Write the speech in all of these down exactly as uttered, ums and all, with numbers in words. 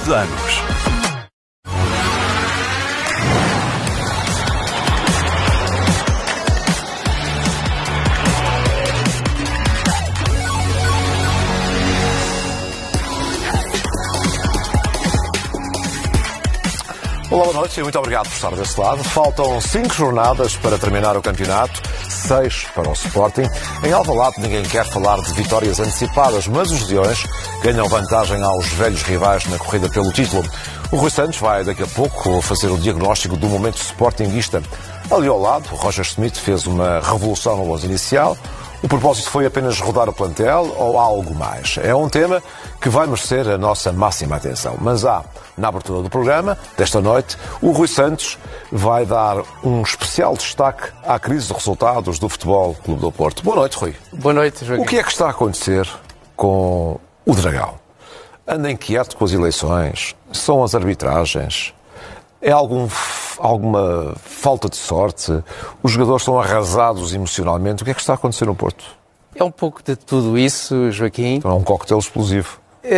vinte anos. Olá, boa noite e muito obrigado por estar desse lado. Faltam cinco jornadas para terminar o campeonato, seis para o Sporting. Em Alvalade ninguém quer falar de vitórias antecipadas, mas os Leões ganham vantagem aos velhos rivais na corrida pelo título. O Rui Santos vai daqui a pouco fazer o diagnóstico do momento sportinguista. Ali ao lado, o Roger Schmidt fez uma revolução no onze inicial. O propósito foi apenas rodar o plantel ou há algo mais? É um tema que vai merecer a nossa máxima atenção. Mas há, na abertura do programa, desta noite, o Rui Santos vai dar um especial destaque à crise de resultados do Futebol Clube do Porto. Boa noite, Rui. Boa noite, Joaquim. O que é que está a acontecer com o Dragão? Anda inquieto com as eleições? São as arbitragens? É algum, alguma falta de sorte? Os jogadores estão arrasados emocionalmente? O que é que está a acontecer no Porto? É um pouco de tudo isso, Joaquim. Então é um coquetel explosivo.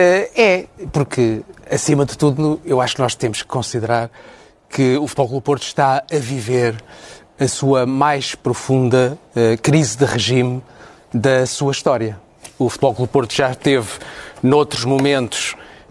É, porque, acima de tudo, eu acho que nós temos que considerar que o Futebol Clube do Porto está a viver a sua mais profunda uh, crise de regime da sua história. O Futebol Clube do Porto já teve, noutros momentos,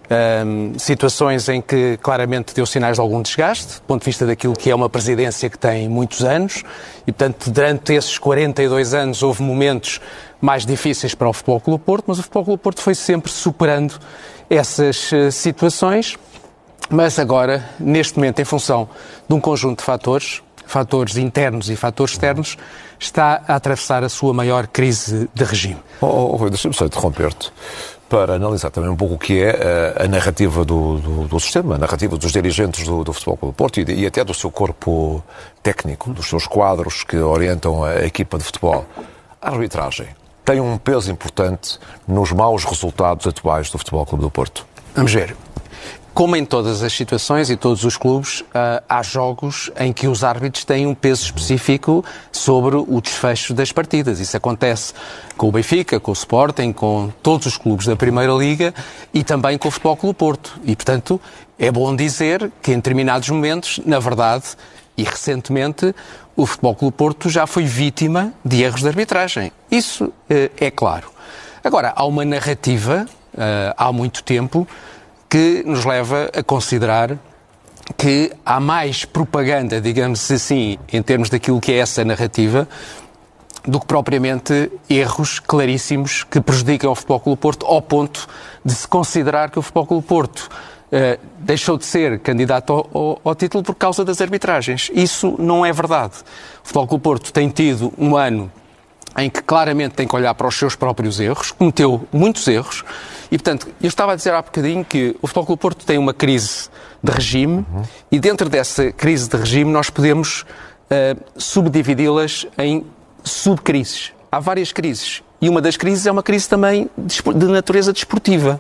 Um, situações em que claramente deu sinais de algum desgaste, do ponto de vista daquilo que é uma presidência que tem muitos anos, e portanto durante esses quarenta e dois anos houve momentos mais difíceis para o Futebol Clube do Porto, mas o Futebol Clube do Porto foi sempre superando essas uh, situações, mas agora, neste momento, em função de um conjunto de fatores, fatores internos e fatores externos, está a atravessar a sua maior crise de regime. Oh, oh, deixa-me só interromper-te para analisar também um pouco o que é a, a narrativa do, do, do sistema, a narrativa dos dirigentes do, do Futebol Clube do Porto e, e até do seu corpo técnico, dos seus quadros que orientam a equipa de futebol. A arbitragem tem um peso importante nos maus resultados atuais do Futebol Clube do Porto. Vamos ver. Como em todas as situações e todos os clubes, há jogos em que os árbitros têm um peso específico sobre o desfecho das partidas. Isso acontece com o Benfica, com o Sporting, com todos os clubes da Primeira Liga e também com o Futebol Clube do Porto. E, portanto, é bom dizer que em determinados momentos, na verdade, e recentemente, o Futebol Clube do Porto já foi vítima de erros de arbitragem. Isso é claro. Agora, há uma narrativa, há muito tempo, que nos leva a considerar que há mais propaganda, digamos assim, em termos daquilo que é essa narrativa, do que propriamente erros claríssimos que prejudicam o Futebol Clube do Porto, ao ponto de se considerar que o Futebol Clube do Porto uh, deixou de ser candidato ao, ao, ao título por causa das arbitragens. Isso não é verdade. O Futebol Clube do Porto tem tido um ano em que claramente tem que olhar para os seus próprios erros, cometeu muitos erros, e, portanto, eu estava a dizer há bocadinho que o Futebol Clube do Porto tem uma crise de regime, uhum. e dentro dessa crise de regime nós podemos uh, subdividi-las em subcrises. Há várias crises, e uma das crises é uma crise também de natureza desportiva.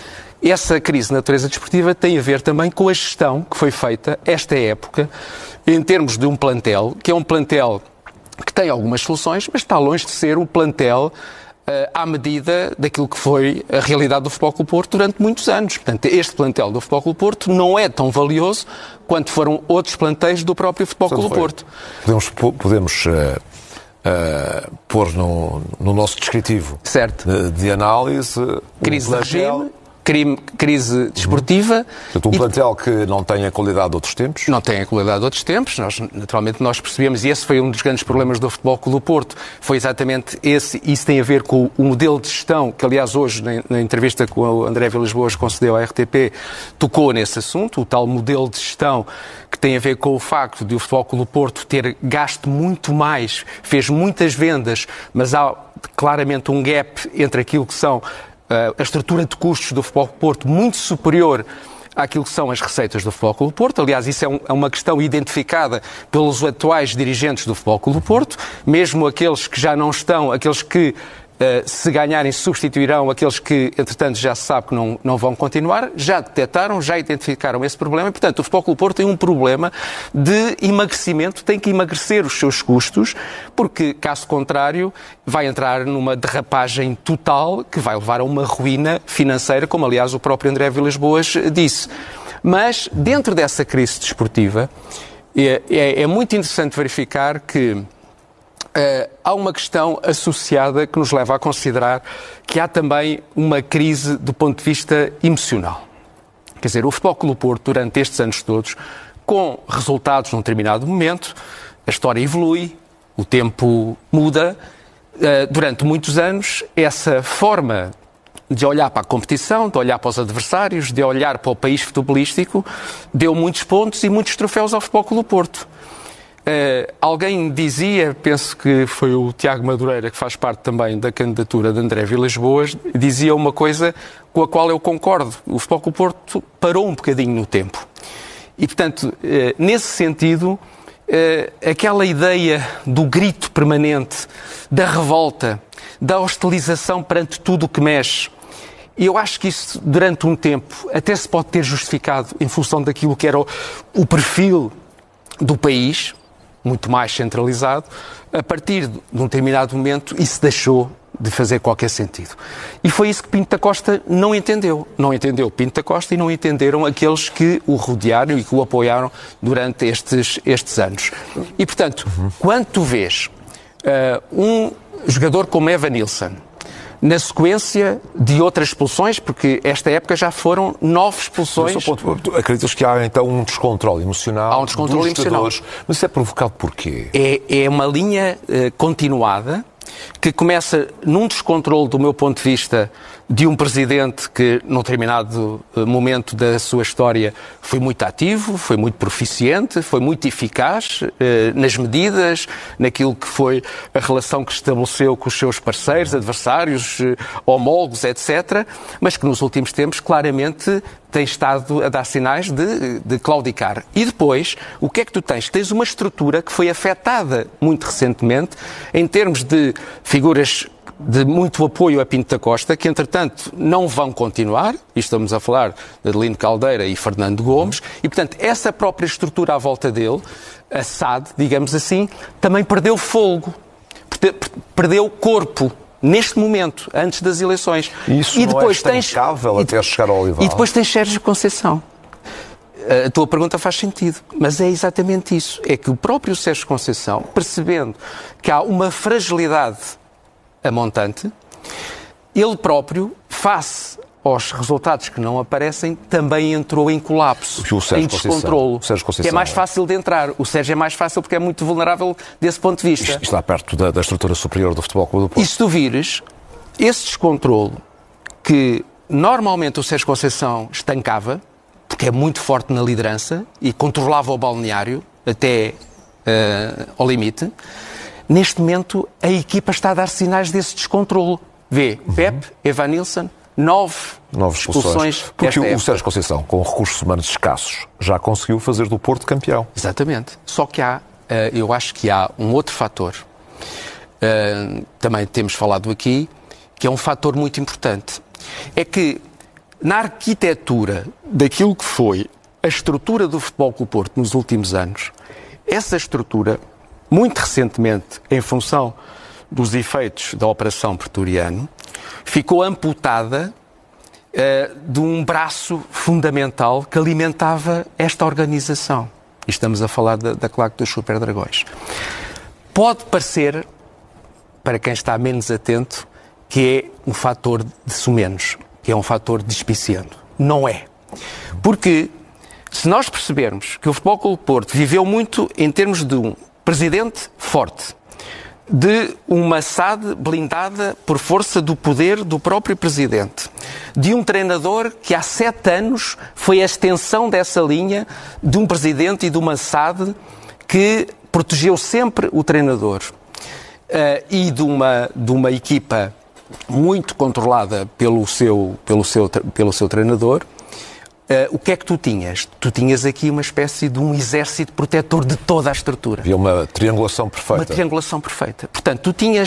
Essa crise de natureza desportiva tem a ver também com a gestão que foi feita esta época, em termos de um plantel, que é um plantel que tem algumas soluções, mas está longe de ser um plantel uh, à medida daquilo que foi a realidade do Futebol Clube do Porto durante muitos anos. Portanto, este plantel do Futebol Clube do Porto não é tão valioso quanto foram outros plantéis do próprio Futebol Clube do Porto. Podemos, podemos uh, uh, pôr no, no nosso descritivo certo. De, de análise crise um de regime, crime, crise desportiva. Portanto, um e, plantel que não tem a qualidade de outros tempos? Não tem a qualidade de outros tempos. Nós, naturalmente, nós percebemos, e esse foi um dos grandes problemas do Futebol Clube do Porto, foi exatamente esse. Isso tem a ver com o modelo de gestão, que, aliás, hoje, na, na entrevista que o André Vilas Boas concedeu à R T P, tocou nesse assunto, o tal modelo de gestão que tem a ver com o facto de o Futebol Clube do Porto ter gasto muito mais, fez muitas vendas, mas há claramente um gap entre aquilo que são a estrutura de custos do Futebol Clube do Porto muito superior àquilo que são as receitas do Futebol Clube do Porto. Aliás, isso é, um, é uma questão identificada pelos atuais dirigentes do Futebol Clube do Porto, mesmo aqueles que já não estão, aqueles que Uh, se ganharem, substituirão aqueles que, entretanto, já se sabe que não, não vão continuar, já detectaram, já identificaram esse problema e, portanto, o Futebol Clube do Porto tem um problema de emagrecimento, tem que emagrecer os seus custos, porque, caso contrário, vai entrar numa derrapagem total que vai levar a uma ruína financeira, como, aliás, o próprio André Vilas-Boas disse. Mas, dentro dessa crise desportiva, é, é, é muito interessante verificar que Uh, há uma questão associada que nos leva a considerar que há também uma crise do ponto de vista emocional. Quer dizer, o Futebol Clube do Porto, durante estes anos todos, com resultados num determinado momento, a história evolui, o tempo muda. Uh, durante muitos anos, essa forma de olhar para a competição, de olhar para os adversários, de olhar para o país futebolístico, deu muitos pontos e muitos troféus ao Futebol Clube do Porto. Uh, alguém dizia, penso que foi o Tiago Madureira, que faz parte também da candidatura de André Vilas-Boas, dizia uma coisa com a qual eu concordo. O Futebol Clube do Porto parou um bocadinho no tempo. E, portanto, uh, nesse sentido, uh, aquela ideia do grito permanente, da revolta, da hostilização perante tudo o que mexe, eu acho que isso, durante um tempo, até se pode ter justificado em função daquilo que era o, o perfil do país, muito mais centralizado. A partir de um determinado momento, isso deixou de fazer qualquer sentido. E foi isso que Pinto da Costa não entendeu. Não entendeu Pinto da Costa e não entenderam aqueles que o rodearam e que o apoiaram durante estes, estes anos. E, portanto, uhum. quando tu vês uh, um jogador como Evanilson, na sequência de outras expulsões, porque esta época já foram nove expulsões. Ponto, acreditas que há então um descontrole emocional? Há um descontrole emocional. Mas isso é provocado por quê? É, é uma linha uh, continuada que começa num descontrole, do meu ponto de vista, de um presidente que, num determinado momento da sua história, foi muito ativo, foi muito proficiente, foi muito eficaz eh, nas medidas, naquilo que foi a relação que estabeleceu com os seus parceiros, adversários, eh, homólogos, etcétera, mas que nos últimos tempos, claramente, tem estado a dar sinais de, de claudicar. E depois, o que é que tu tens? Tens uma estrutura que foi afetada muito recentemente, em termos de figuras de muito apoio a Pinto da Costa, que, entretanto, não vão continuar, e estamos a falar de Adelino Caldeira e Fernando Gomes, e, portanto, essa própria estrutura à volta dele, a S A D, digamos assim, também perdeu fôlego, perdeu corpo, neste momento, antes das eleições. Isso e depois não é tens até chegar ao Olival. E depois tens Sérgio Conceição. A tua pergunta faz sentido, mas é exatamente isso. É que o próprio Sérgio Conceição, percebendo que há uma fragilidade a montante, ele próprio, face aos resultados que não aparecem, também entrou em colapso, em descontrolo, que é mais fácil de entrar. O Sérgio é mais fácil porque é muito vulnerável desse ponto de vista. Isto está perto da, da estrutura superior do Futebol Clube do Porto. E se tu vires, esse descontrolo que normalmente o Sérgio Conceição estancava, porque é muito forte na liderança e controlava o balneário até uh, ao limite, neste momento a equipa está a dar sinais desse descontrolo. Vê, uhum. Pepe, Evanilson, nove, nove expulsões. expulsões porque o, o Sérgio Conceição, com recursos humanos escassos, já conseguiu fazer do Porto campeão. Exatamente. Só que há, uh, eu acho que há um outro fator, uh, também temos falado aqui, que é um fator muito importante. É que na arquitetura daquilo que foi a estrutura do Futebol Clube do Porto nos últimos anos, essa estrutura, muito recentemente, em função dos efeitos da Operação Pretoriano, ficou amputada uh, de um braço fundamental que alimentava esta organização. E estamos a falar da, da claque dos Super Dragões. Pode parecer, para quem está menos atento, que é um fator de sumenos, que é um fator despiciando. Não é. Porque, se nós percebermos que o Futebol Clube do Porto viveu muito em termos de um presidente forte, de uma S A D blindada por força do poder do próprio presidente, de um treinador que há sete anos foi a extensão dessa linha, de um presidente e de uma S A D que protegeu sempre o treinador, uh, e de uma, de uma equipa muito controlada pelo seu, pelo seu, pelo seu treinador, uh, o que é que tu tinhas? Tu tinhas aqui uma espécie de um exército protetor de toda a estrutura. Havia uma triangulação perfeita. Uma triangulação perfeita. Portanto, tu tinhas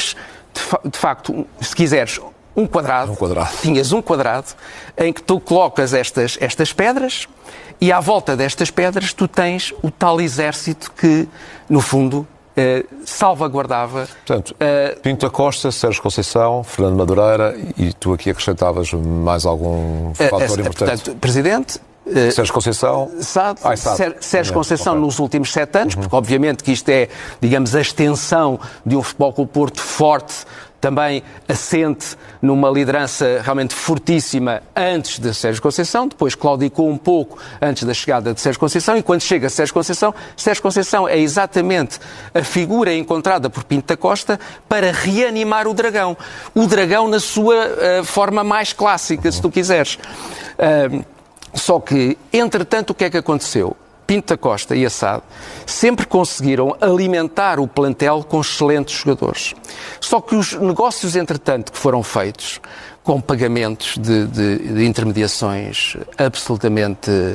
de, fa de facto, se quiseres, um quadrado, um quadrado, tinhas um quadrado em que tu colocas estas, estas pedras e à volta destas pedras tu tens o tal exército que, no fundo, eh, salvaguardava... Portanto, eh, Pinto da Costa, Sérgio Conceição, Fernando Madureira e tu aqui acrescentavas mais algum fator eh, importante? Portanto, Presidente... Sérgio Conceição, Sade, Ai, Sade. Sérgio Conceição okay. nos últimos sete anos, uhum. porque obviamente que isto é, digamos, a extensão de um Futebol Clube Porto forte, também assente numa liderança realmente fortíssima antes de Sérgio Conceição, depois claudicou um pouco antes da chegada de Sérgio Conceição, e quando chega Sérgio Conceição, Sérgio Conceição é exatamente a figura encontrada por Pinto da Costa para reanimar o Dragão. O Dragão na sua uh, forma mais clássica, se tu quiseres. Uh, Só que, entretanto, o que é que aconteceu? Pinto da Costa e a Sade sempre conseguiram alimentar o plantel com excelentes jogadores. Só que os negócios, entretanto, que foram feitos, com pagamentos de, de, de intermediações absolutamente uh,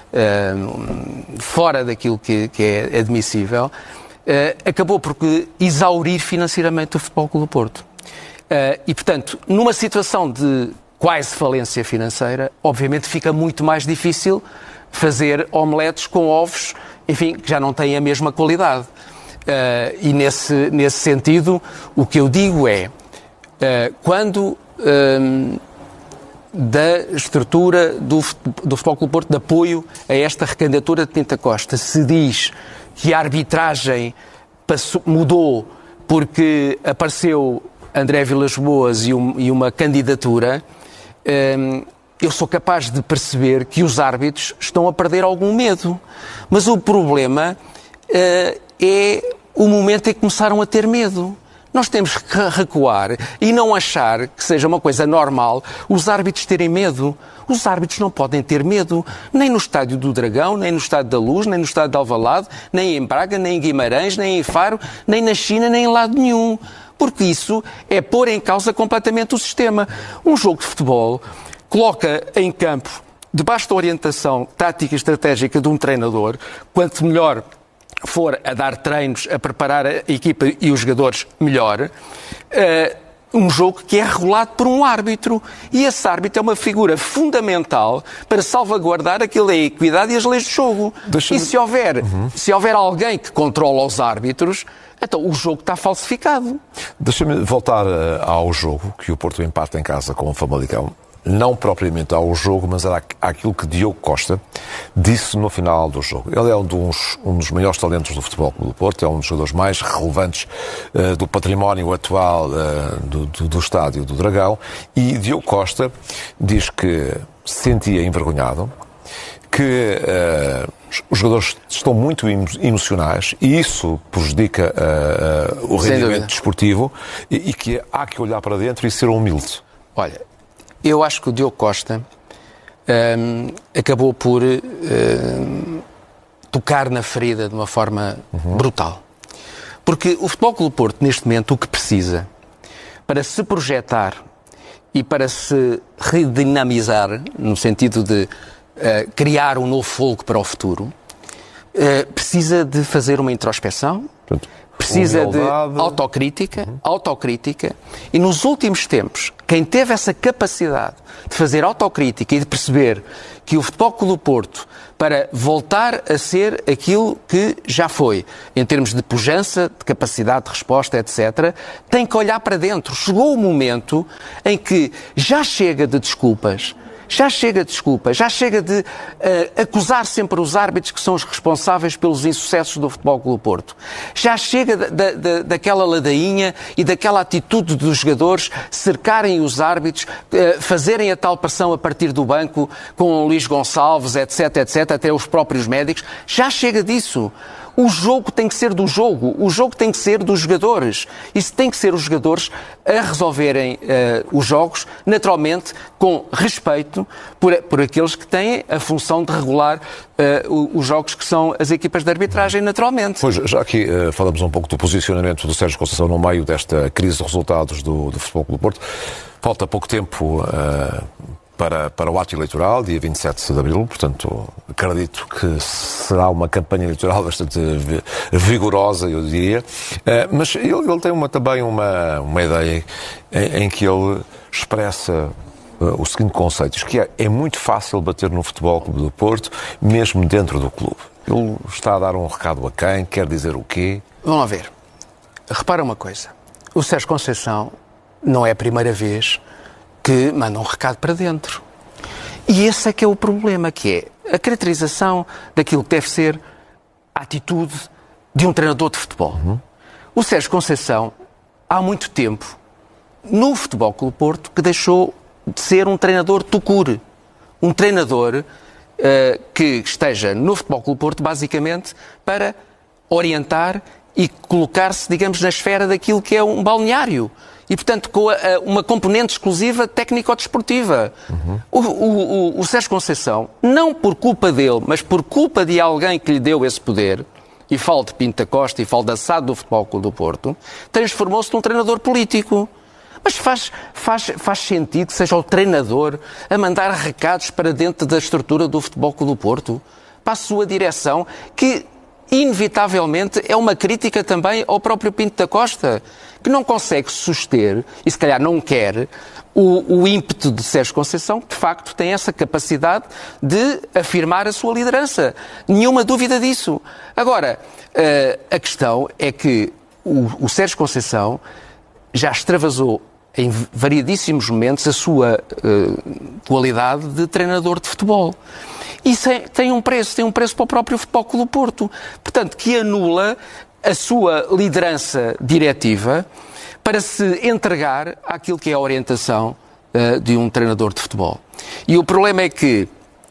fora daquilo que, que é admissível, uh, acabou por exaurir financeiramente o Futebol Clube do Porto. Uh, e, portanto, numa situação de quase falência financeira, obviamente fica muito mais difícil fazer omeletes com ovos, enfim, que já não têm a mesma qualidade. Uh, e nesse, nesse sentido, o que eu digo é, uh, quando um, da estrutura do, do Futebol Clube do Porto de apoio a esta recandidatura de Pinto da Costa se diz que a arbitragem passou, mudou porque apareceu André Vilas-Boas e, um, e uma candidatura, eu sou capaz de perceber que os árbitros estão a perder algum medo. Mas o problema uh, é o momento em que começaram a ter medo. Nós temos que recuar e não achar que seja uma coisa normal os árbitros terem medo. Os árbitros não podem ter medo, nem no Estádio do Dragão, nem no Estádio da Luz, nem no Estádio de Alvalade, nem em Braga, nem em Guimarães, nem em Faro, nem na China, nem em lado nenhum. Porque isso é pôr em causa completamente o sistema. Um jogo de futebol coloca em campo, debaixo da orientação tática e estratégica de um treinador, quanto melhor for a dar treinos, a preparar a equipa e os jogadores, melhor, uh, um jogo que é regulado por um árbitro. E esse árbitro é uma figura fundamental para salvaguardar aquilo é a equidade e as leis do jogo. E se houver, uhum. se houver alguém que controla os árbitros, então o jogo está falsificado. Deixa-me voltar ao jogo, que o Porto empata em casa com o Famalicão. Não propriamente ao jogo, mas era aquilo que Diogo Costa disse no final do jogo. Ele é um dos, um dos maiores talentos do Futebol Clube do Porto, é um dos jogadores mais relevantes uh, do património atual uh, do, do, do estádio do Dragão, e Diogo Costa diz que se sentia envergonhado, que uh, os jogadores estão muito emocionais e isso prejudica uh, uh, o rendimento desportivo, e, e que há que olhar para dentro e ser humilde. Olha, eu acho que o Diogo Costa um, acabou por um, tocar na ferida de uma forma uhum. brutal. Porque o Futebol Clube do Porto, neste momento, o que precisa para se projetar e para se redinamizar, no sentido de uh, criar um novo fogo para o futuro, uh, precisa de fazer uma introspeção, Portanto, precisa humildade. de autocrítica, uhum. autocrítica, e nos últimos tempos, quem teve essa capacidade de fazer autocrítica e de perceber que o Futebol Clube do Porto, para voltar a ser aquilo que já foi, em termos de pujança, de capacidade de resposta, etcétera, tem que olhar para dentro. Chegou o momento em que já chega de desculpas, já chega de desculpas, já chega de uh, acusar sempre os árbitros que são os responsáveis pelos insucessos do Futebol Clube do Porto. Já chega da, da, daquela ladainha e daquela atitude dos jogadores cercarem os árbitros, uh, fazerem a tal pressão a partir do banco com o Luís Gonçalves, etc, etc, até os próprios médicos. Já chega disso. O jogo tem que ser do jogo, o jogo tem que ser dos jogadores. Isso tem que ser os jogadores a resolverem uh, os jogos, naturalmente, com respeito por, por aqueles que têm a função de regular uh, os jogos, que são as equipas de arbitragem, naturalmente. Pois, já aqui uh, falamos um pouco do posicionamento do Sérgio Conceição no meio desta crise de resultados do, do Futebol Clube do Porto. Falta pouco tempo uh, para, para o ato eleitoral, dia vinte e sete de abril, portanto, acredito que será uma campanha eleitoral bastante vigorosa, eu diria. Mas ele, ele tem uma, também uma, uma ideia em, em que ele expressa o seguinte conceito, que é, é muito fácil bater no Futebol Clube do Porto, mesmo dentro do clube. Ele está a dar um recado a quem? Quer dizer o quê? Vamos lá ver. Repara uma coisa. O Sérgio Conceição não é a primeira vez que manda um recado para dentro. E esse é que é o problema, que é a caracterização daquilo que deve ser a atitude de um treinador de futebol. Uhum. O Sérgio Conceição, há muito tempo, no Futebol Clube do Porto, que deixou de ser um treinador tucure. Um treinador uh, que esteja no Futebol Clube do Porto, basicamente, para orientar e colocar-se, digamos, na esfera daquilo que é um balneário. E, portanto, com a, a, uma componente exclusiva técnico-desportiva. Uhum. O, o, o, o Sérgio Conceição, não por culpa dele, mas por culpa de alguém que lhe deu esse poder, e falo de Pinto da Costa e falo da S A D do Futebol Clube do Porto, transformou-se num treinador político. Mas faz, faz, faz sentido que seja o treinador a mandar recados para dentro da estrutura do Futebol Clube do Porto, para a sua direção, que inevitavelmente é uma crítica também ao próprio Pinto da Costa, que não consegue suster, e se calhar não quer, o, o ímpeto de Sérgio Conceição, que de facto tem essa capacidade de afirmar a sua liderança. Nenhuma dúvida disso. Agora, a questão é que o, o Sérgio Conceição já extravasou em variedíssimos momentos a sua uh, qualidade de treinador de futebol. Isso é, tem um preço, tem um preço para o próprio Futebol Clube do Porto. Portanto, que anula a sua liderança diretiva para se entregar àquilo que é a orientação uh, de um treinador de futebol. E o problema é que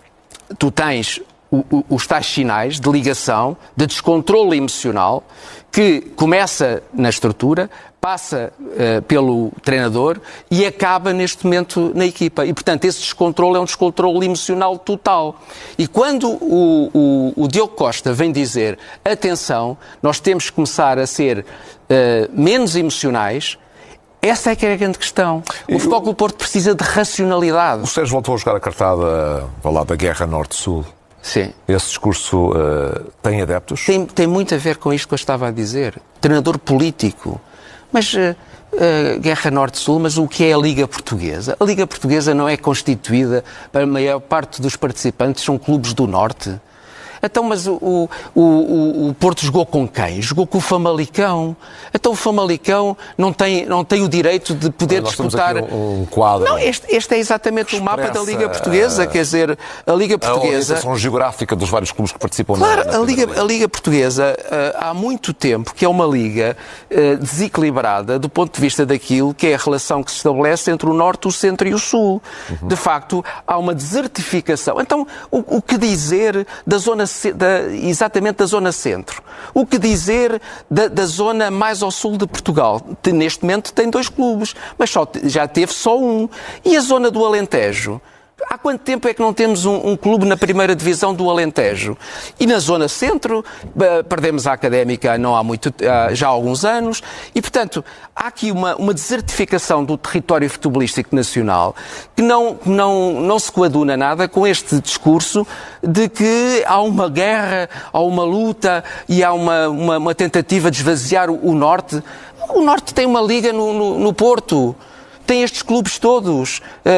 tu tens o, o, os tais sinais de ligação, de descontrole emocional, que começa na estrutura, passa uh, pelo treinador e acaba neste momento na equipa. E, portanto, esse descontrole é um descontrole emocional total. E quando o, o, o Diogo Costa vem dizer, atenção, nós temos que começar a ser uh, menos emocionais, essa é que é a grande questão. O Futebol Clube do Porto precisa de racionalidade. O Sérgio voltou a jogar a cartada lá da Guerra Norte-Sul. Sim. Esse discurso uh, tem adeptos? Tem, tem muito a ver com isto que eu estava a dizer. Treinador político. Mas uh, uh, Guerra Norte-Sul, mas o que é a Liga Portuguesa? A Liga Portuguesa não é constituída, para a maior parte dos participantes são clubes do Norte. Então, mas o, o, o, o Porto jogou com quem? Jogou com o Famalicão. Então o Famalicão não tem, não tem o direito de poder Nós disputar... Temos aqui um, um quadro... Não, este, este é exatamente o mapa da Liga Portuguesa, quer dizer, a Liga Portuguesa... A orientação geográfica dos vários clubes que participam claro, na, na a Liga, a Liga Portuguesa uh, há muito tempo que é uma liga uh, desequilibrada do ponto de vista daquilo que é a relação que se estabelece entre o Norte, o Centro e o Sul. Uhum. De facto, há uma desertificação. Então, o, o que dizer da zona Da, exatamente da zona centro. O que dizer da, da zona mais ao sul de Portugal? Neste momento tem dois clubes, mas só, já teve só um. E a zona do Alentejo? Há quanto tempo é que não temos um, um clube na primeira divisão do Alentejo? E na zona centro, perdemos a Académica não há muito, já há alguns anos, e, portanto, há aqui uma, uma desertificação do território futebolístico nacional que não, não, não se coaduna nada com este discurso de que há uma guerra, há uma luta e há uma, uma, uma tentativa de esvaziar o, o Norte. O Norte tem uma liga no, no, no Porto. Tem estes clubes todos.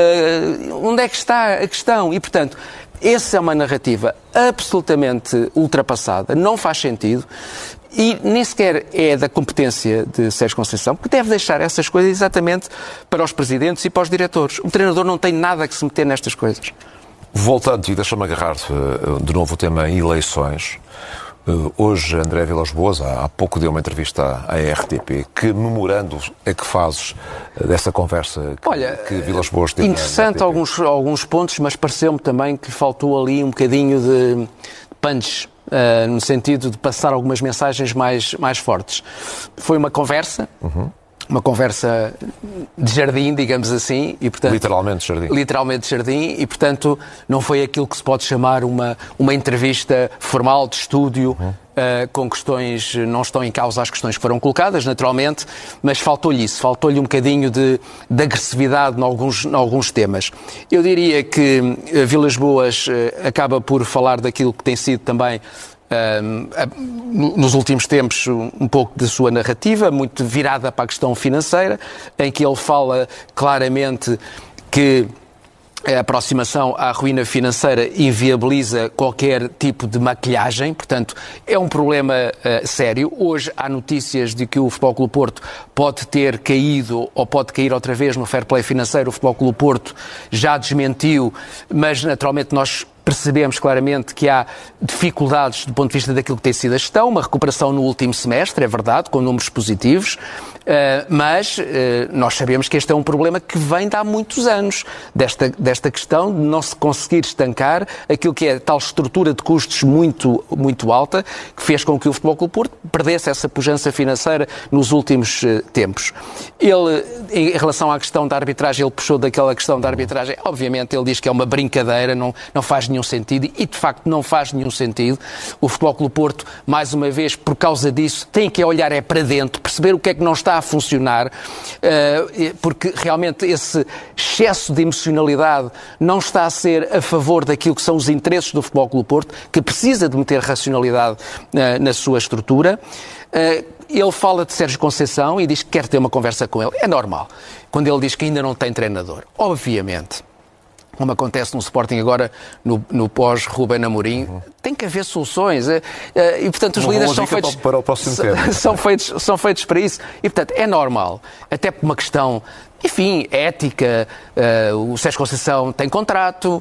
Uh, onde é que está a questão? E, portanto, essa é uma narrativa absolutamente ultrapassada, não faz sentido e nem sequer é da competência de Sérgio Conceição, porque deve deixar essas coisas exatamente para os presidentes e para os diretores. O treinador não tem nada que se meter nestas coisas. Voltando, e deixa-me agarrar de novo o tema eleições. Hoje, André Vilas-Boas, há pouco deu uma entrevista à R T P. Que memorando é que fazes dessa conversa que, Olha, que Vilas-Boas teve? Interessante alguns, alguns pontos, mas pareceu-me também que lhe faltou ali um bocadinho de punch, uh, no sentido de passar algumas mensagens mais, mais fortes. Foi uma conversa... Uhum. Uma conversa de jardim, digamos assim. E, portanto, literalmente jardim. Literalmente jardim e, portanto, não foi aquilo que se pode chamar uma, uma entrevista formal de estúdio. Uhum. uh, com questões, não estão em causa as questões que foram colocadas, naturalmente, mas faltou-lhe isso, faltou-lhe um bocadinho de, de agressividade em alguns, em alguns temas. Eu diria que uh, Vilas Boas uh, acaba por falar daquilo que tem sido também nos últimos tempos um pouco da sua narrativa, muito virada para a questão financeira, em que ele fala claramente que a aproximação à ruína financeira inviabiliza qualquer tipo de maquilhagem, portanto, é um problema uh, sério. Hoje há notícias de que o Futebol Clube Porto pode ter caído ou pode cair outra vez no fair play financeiro. O Futebol Clube Porto já desmentiu, mas naturalmente nós percebemos claramente que há dificuldades do ponto de vista daquilo que tem sido a gestão, uma recuperação no último semestre, é verdade, com números positivos, mas nós sabemos que este é um problema que vem de há muitos anos, desta, desta questão de não se conseguir estancar aquilo que é a tal estrutura de custos muito, muito alta, que fez com que o Futebol Clube Porto perdesse essa pujança financeira nos últimos tempos. Ele, em relação à questão da arbitragem, ele puxou daquela questão da arbitragem, obviamente ele diz que é uma brincadeira, não, não faz nenhum sentido, e de facto não faz nenhum sentido. O Futebol Clube Porto, mais uma vez, por causa disso, tem que olhar é para dentro, perceber o que é que não está a funcionar, porque realmente esse excesso de emocionalidade não está a ser a favor daquilo que são os interesses do Futebol Clube Porto, que precisa de meter racionalidade na sua estrutura. Ele fala de Sérgio Conceição e diz que quer ter uma conversa com ele. É normal. Quando ele diz que ainda não tem treinador, obviamente, como acontece no Sporting agora, no, no pós-Ruben Amorim, uhum. tem que haver soluções. E, portanto, os uma líderes são feitos, para o próximo tempo. São, feitos, são feitos para isso. E, portanto, é normal. Até por uma questão, enfim, ética. Uh, o Sérgio Conceição tem contrato,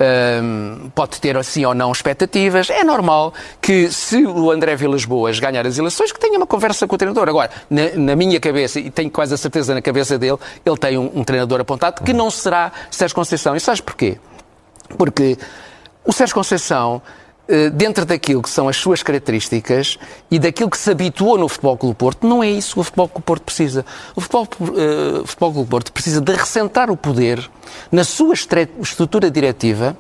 uh, pode ter, assim ou não, expectativas. É normal que, se o André Vilas Boas ganhar as eleições, que tenha uma conversa com o treinador. Agora, na, na minha cabeça, e tenho quase a certeza na cabeça dele, ele tem um, um treinador apontado que não será Sérgio Conceição. E sabes porquê? Porque o Sérgio Conceição, dentro daquilo que são as suas características e daquilo que se habituou no Futebol Clube Porto, não é isso que o Futebol Clube Porto precisa. O Futebol, uh, o Futebol Clube Porto precisa de recentrar o poder na sua estrutura diretiva,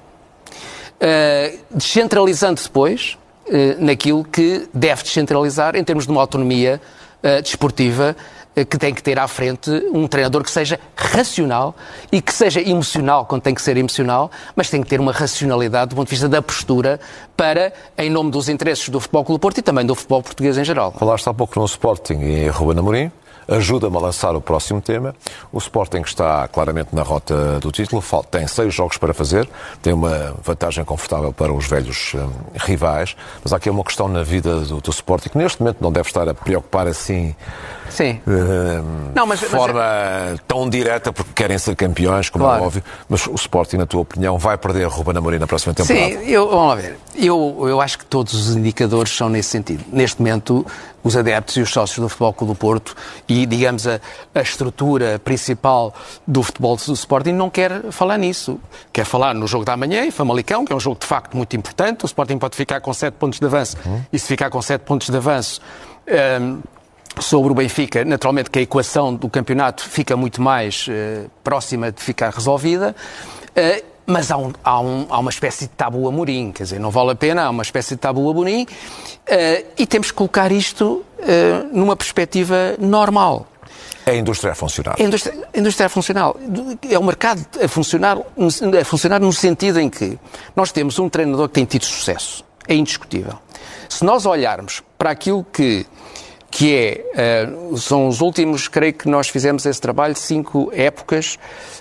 uh, descentralizando depois uh, naquilo que deve descentralizar em termos de uma autonomia uh, desportiva, que tem que ter à frente um treinador que seja racional e que seja emocional quando tem que ser emocional, mas tem que ter uma racionalidade do ponto de vista da postura para, em nome dos interesses do Futebol Clube Porto e também do futebol português em geral. Falaste há pouco no Sporting e Ruben Amorim. Ajuda-me a lançar o próximo tema. O Sporting está claramente na rota do título, tem seis jogos para fazer, tem uma vantagem confortável para os velhos um, rivais, mas há aqui uma questão na vida do, do Sporting que neste momento não deve estar a preocupar assim Sim. Uh, não, mas, de forma mas... tão direta, porque querem ser campeões, como claro. É óbvio, mas o Sporting, na tua opinião, vai perder Ruben Amorim na próxima temporada? Sim, eu, vamos lá ver. Eu, eu acho que todos os indicadores são nesse sentido. Neste momento, os adeptos e os sócios do Futebol Clube do Porto e, digamos, a, a estrutura principal do futebol do Sporting não quer falar nisso. Quer falar no jogo da amanhã, em Famalicão, que é um jogo de facto muito importante. O Sporting pode ficar com sete pontos de avanço hum. e se ficar com sete pontos de avanço um, sobre o Benfica, naturalmente que a equação do campeonato fica muito mais uh, próxima de ficar resolvida. Uh, Mas há, um, há, um, há uma espécie de tabu Amorim, quer dizer, não vale a pena, há uma espécie de tabu Amorim uh, e temos que colocar isto uh, numa perspectiva normal. É a indústria a funcionar. É a indústria, a indústria a funcionar. É o mercado a funcionar, a funcionar no sentido em que nós temos um treinador que tem tido sucesso, é indiscutível. Se nós olharmos para aquilo que que é, uh, são os últimos, creio que nós fizemos esse trabalho, cinco épocas,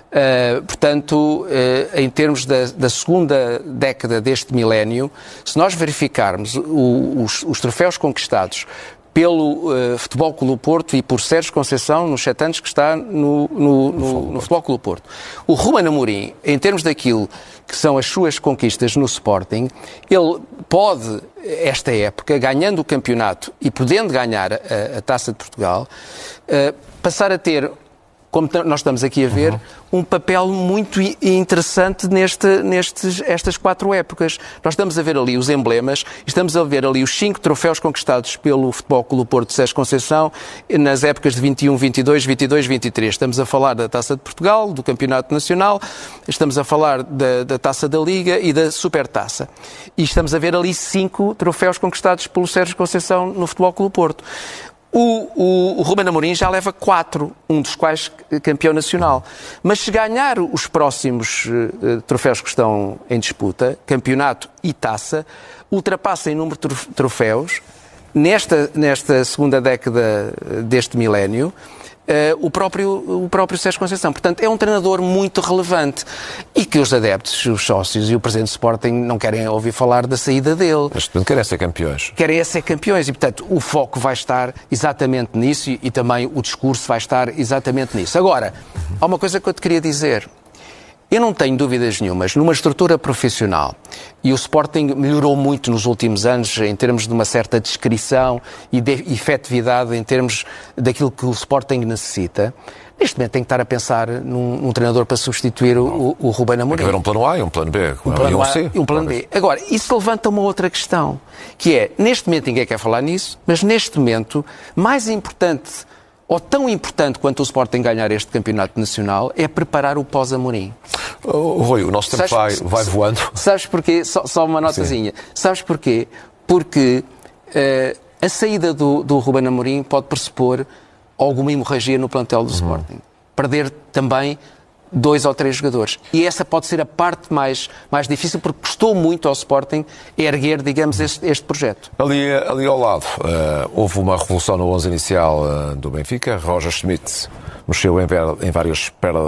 uh, portanto, uh, em termos da, da segunda década deste milénio, se nós verificarmos o, os, os troféus conquistados pelo uh, Futebol Clube Porto e por Sérgio Conceição nos sete anos que está no, no, no, no Futebol Clube Porto. O Ruben Amorim, em termos daquilo que são as suas conquistas no Sporting, ele pode, esta época, ganhando o campeonato e podendo ganhar a, a Taça de Portugal, uh, passar a ter como nós estamos aqui a ver, uhum. um papel muito interessante neste, nestes, estas quatro épocas. Nós estamos a ver ali os emblemas, estamos a ver ali os cinco troféus conquistados pelo Futebol Clube Porto de Sérgio Conceição nas épocas de vinte e um, vinte e dois, vinte e dois, vinte e três. Estamos a falar da Taça de Portugal, do Campeonato Nacional, estamos a falar da, da Taça da Liga e da Supertaça. E estamos a ver ali cinco troféus conquistados pelo Sérgio Conceição no Futebol Clube Porto. O, o, o Ruben Amorim já leva quatro, um dos quais campeão nacional. Mas se ganhar os próximos uh, troféus que estão em disputa, campeonato e taça, ultrapassa em número de troféus, nesta, nesta segunda década deste milénio, Uh, o, próprio, o próprio Sérgio Conceição. Portanto, é um treinador muito relevante e que os adeptos, os sócios e o presidente do Sporting não querem ouvir falar da saída dele. Mas, portanto, querem ser campeões. Querem ser campeões e, portanto, o foco vai estar exatamente nisso e, e também o discurso vai estar exatamente nisso. Agora, há uma coisa que eu te queria dizer. Eu não tenho dúvidas nenhumas, numa estrutura profissional, e o Sporting melhorou muito nos últimos anos em termos de uma certa descrição e de efetividade em termos daquilo que o Sporting necessita. Neste momento tem que estar a pensar num, num treinador para substituir o, o Ruben Amorim. Tem que haver um plano A e um plano B. Um plano A e um plano B. Agora, isso levanta uma outra questão, que é, neste momento ninguém quer falar nisso, mas neste momento, mais importante ou tão importante quanto o Sporting ganhar este campeonato nacional é preparar o pós-Amorim. Oh, Rui, o nosso tempo sabes, vai, vai voando. Sabes porquê? Só, só uma notazinha. Sim. Sabes porquê? Porque uh, a saída do, do Ruben Amorim pode pressupor alguma hemorragia no plantel do uhum. Sporting. Perder também dois ou três jogadores. E essa pode ser a parte mais, mais difícil, porque custou muito ao Sporting erguer, digamos, este, este projeto. Ali, ali ao lado, uh, houve uma revolução no onze inicial uh, do Benfica. Roger Schmidt mexeu em, em várias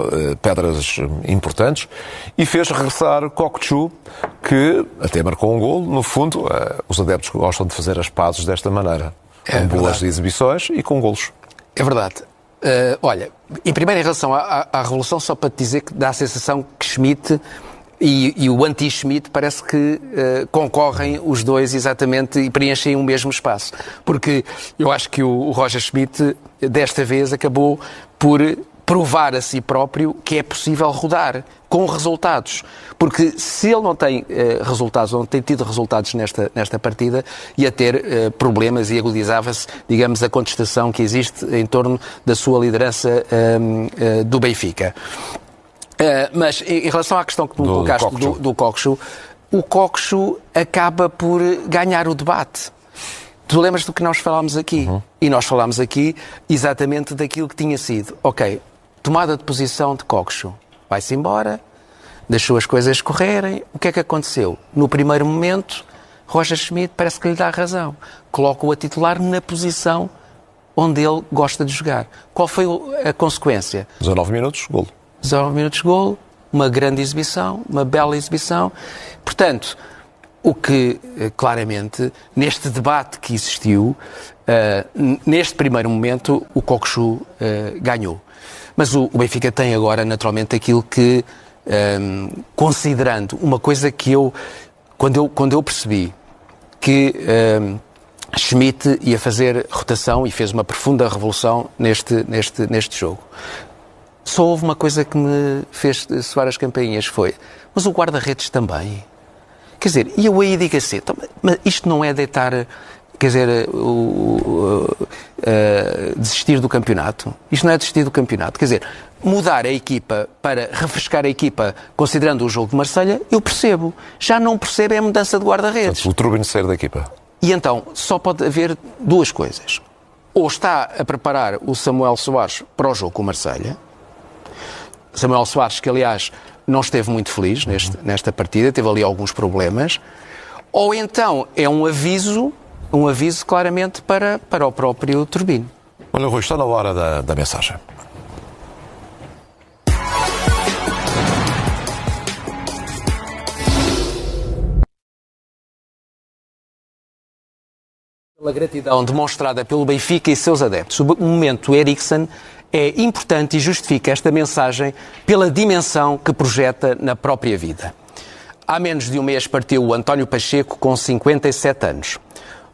pedras importantes e fez regressar Cockchu, que até marcou um golo. No fundo, uh, os adeptos gostam de fazer as pazes desta maneira. Com é boas verdade. exibições e com golos. É verdade. Uh, olha, em primeiro, em relação à, à, à Revolução, só para te dizer que dá a sensação que Schmidt e, e o anti-Schmidt parece que uh, concorrem os dois exatamente e preenchem o mesmo espaço. Porque eu acho que o, o Roger Schmidt, desta vez, acabou por provar a si próprio que é possível rodar com resultados. Porque se ele não tem uh, resultados, ou não tem tido resultados nesta, nesta partida, ia ter uh, problemas e agudizava-se, digamos, a contestação que existe em torno da sua liderança uh, uh, do Benfica. Uh, mas em, em relação à questão que me colocaste do, do Cockchu, o Cockchu acaba por ganhar o debate. Tu lembras do que nós falámos aqui? Uhum. E nós falámos aqui exatamente daquilo que tinha sido. Ok, tomada de posição de Cockchu. Vai-se embora, deixou as coisas correrem. O que é que aconteceu? No primeiro momento, Roger Schmidt parece que lhe dá razão. Coloca-o a titular na posição onde ele gosta de jogar. Qual foi a consequência? dezanove minutos, golo. dezanove minutos, golo. Uma grande exibição, uma bela exibição. Portanto, o que, claramente, neste debate que existiu, uh, neste primeiro momento, o Cockchu uh, ganhou. Mas o, o Benfica tem agora, naturalmente, aquilo que, um, considerando uma coisa que eu, quando eu, quando eu percebi que um, Schmidt ia fazer rotação e fez uma profunda revolução neste, neste, neste jogo, só houve uma coisa que me fez soar as campainhas, foi, mas o guarda-redes também. Quer dizer, e eu aí digo assim, mas isto não é deitar, quer dizer, o, o, o, desistir do campeonato? Isto não é desistir do campeonato? Quer dizer, mudar a equipa para refrescar a equipa, considerando o jogo de Marselha, eu percebo. Já não percebo é a mudança de guarda-redes. O Trubin sair da equipa. E então, só pode haver duas coisas. Ou está a preparar o Samuel Soares para o jogo com o Marselha. Samuel Soares, que aliás não esteve muito feliz neste, nesta partida, teve ali alguns problemas, ou então é um aviso, um aviso claramente para, para o próprio Turbino. Olha, Rui, está na hora da, da mensagem. Pela gratidão demonstrada pelo Benfica e seus adeptos, o momento Eriksen é importante e justifica esta mensagem pela dimensão que projeta na própria vida. Há menos de um mês partiu o António Pacheco com cinquenta e sete anos.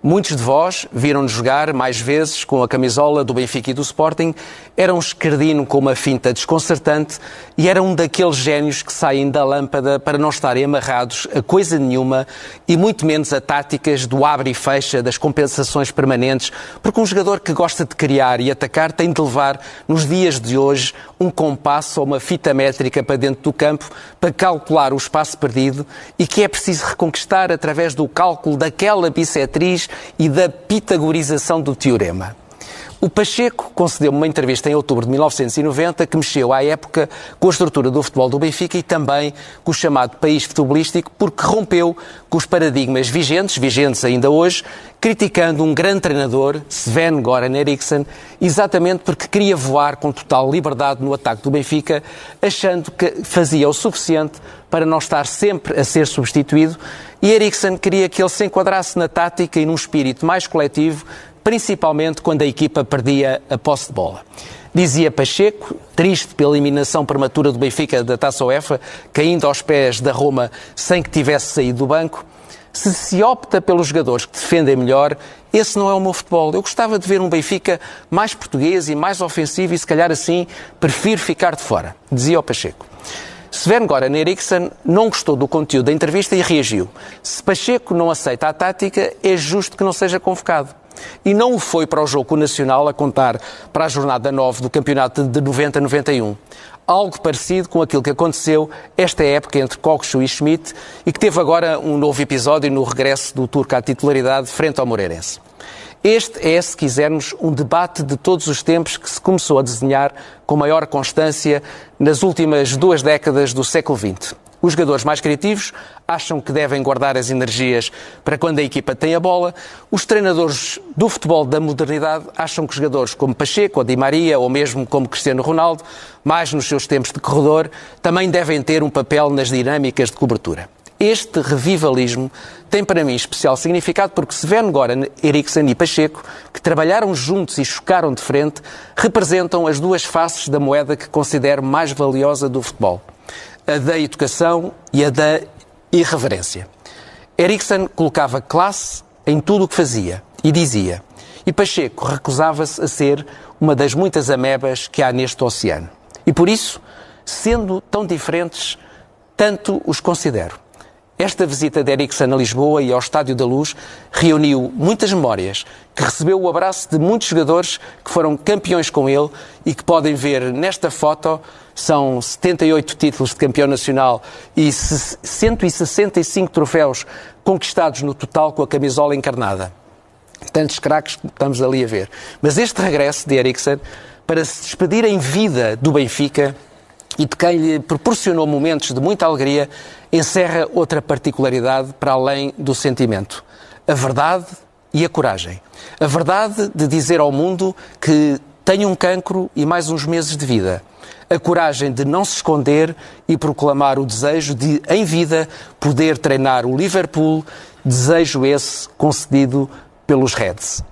Muitos de vós viram-nos jogar mais vezes com a camisola do Benfica e do Sporting. Era um esquerdino com uma finta desconcertante e era um daqueles génios que saem da lâmpada para não estarem amarrados a coisa nenhuma e muito menos a táticas do abre e fecha, das compensações permanentes, porque um jogador que gosta de criar e atacar tem de levar, nos dias de hoje, um compasso ou uma fita métrica para dentro do campo para calcular o espaço perdido e que é preciso reconquistar através do cálculo daquela bissetriz e da pitagorização do teorema. O Pacheco concedeu-me uma entrevista em outubro de mil novecentos e noventa que mexeu à época com a estrutura do futebol do Benfica e também com o chamado país futebolístico, porque rompeu com os paradigmas vigentes, vigentes ainda hoje, criticando um grande treinador, Sven-Göran Eriksson, exatamente porque queria voar com total liberdade no ataque do Benfica, achando que fazia o suficiente para não estar sempre a ser substituído, e Eriksson queria que ele se enquadrasse na tática e num espírito mais coletivo, principalmente quando a equipa perdia a posse de bola. Dizia Pacheco, triste pela eliminação prematura do Benfica da Taça UEFA, caindo aos pés da Roma sem que tivesse saído do banco: se se opta pelos jogadores que defendem melhor, esse não é o meu futebol. Eu gostava de ver um Benfica mais português e mais ofensivo e, se calhar assim, prefiro ficar de fora, dizia o Pacheco. Sven-Göran Eriksson não gostou do conteúdo da entrevista e reagiu: se Pacheco não aceita a tática, é justo que não seja convocado. E não o foi para o jogo nacional a contar para a jornada nove do campeonato de noventa a noventa e um. Algo parecido com aquilo que aconteceu esta época entre Kokshu e Schmidt e que teve agora um novo episódio no regresso do turco à titularidade frente ao Moreirense. Este é, se quisermos, um debate de todos os tempos que se começou a desenhar com maior constância nas últimas duas décadas do século vinte. Os jogadores mais criativos acham que devem guardar as energias para quando a equipa tem a bola. Os treinadores do futebol da modernidade acham que jogadores como Pacheco, ou Di Maria, ou mesmo como Cristiano Ronaldo, mais nos seus tempos de corredor, também devem ter um papel nas dinâmicas de cobertura. Este revivalismo tem para mim especial significado porque Sven-Göran Eriksson e Pacheco, que trabalharam juntos e chocaram de frente, representam as duas faces da moeda que considero mais valiosa do futebol: a da educação e a da irreverência. Eriksson colocava classe em tudo o que fazia e dizia, e Pacheco recusava-se a ser uma das muitas amebas que há neste oceano. E por isso, sendo tão diferentes, tanto os considero. Esta visita de Eriksson a Lisboa e ao Estádio da Luz reuniu muitas memórias, que recebeu o abraço de muitos jogadores que foram campeões com ele e que podem ver nesta foto. São setenta e oito títulos de campeão nacional e cento e sessenta e cinco troféus conquistados no total com a camisola encarnada. Tantos craques que estamos ali a ver. Mas este regresso de Eriksson para se despedir em vida do Benfica e de quem lhe proporcionou momentos de muita alegria, encerra outra particularidade para além do sentimento: a verdade e a coragem. A verdade de dizer ao mundo que tem um cancro e mais uns meses de vida. A coragem de não se esconder e proclamar o desejo de, em vida, poder treinar o Liverpool, desejo esse concedido pelos Reds.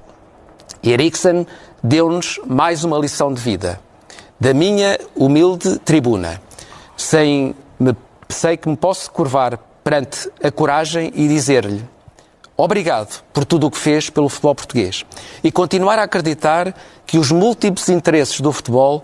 Eriksson deu-nos mais uma lição de vida. Da minha humilde tribuna, sem me, sei que me posso curvar perante a coragem e dizer-lhe obrigado por tudo o que fez pelo futebol português e continuar a acreditar que os múltiplos interesses do futebol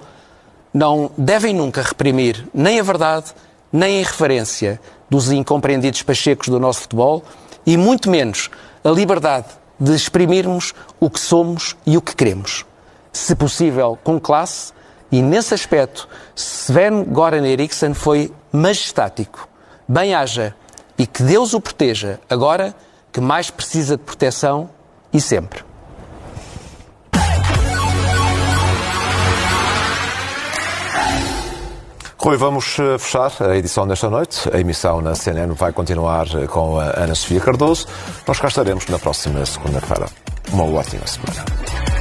não devem nunca reprimir nem a verdade, nem a irreverência dos incompreendidos pachecos do nosso futebol e muito menos a liberdade de exprimirmos o que somos e o que queremos. Se possível, com classe. E, nesse aspecto, Sven-Göran Eriksson foi majestático. Bem-haja e que Deus o proteja, agora que mais precisa de proteção e sempre. Rui, vamos fechar a edição desta noite. A emissão na C N N vai continuar com a Ana Sofia Cardoso. Nós cá estaremos na próxima segunda-feira. Uma ótima semana.